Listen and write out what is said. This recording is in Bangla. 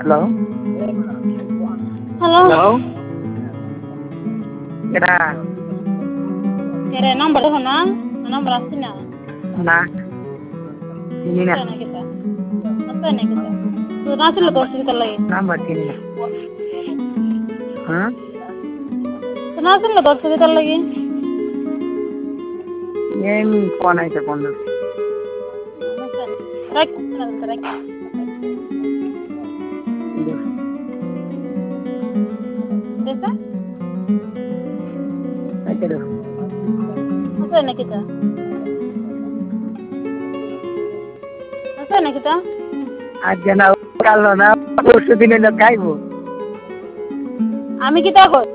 হ্যালো হ্যালো হ্যালো কেডা এরে নাম্বার দেখো না নাম্বার আসছে না না চিনি না নাকি তা আছে নাকি তা তো না ছিল তো অসুবিধা লাগে নাম্বার চিনি না হ্যাঁ তো না ছিল তো অসুবিধা লাগে এমনি ফোন আইছে বন্ধু রাখ রাখ দেখো আছে নাকি তা আছে নাকি তা আজকে না কাল না পরশু দিনে খাইবো আমি কি তা কই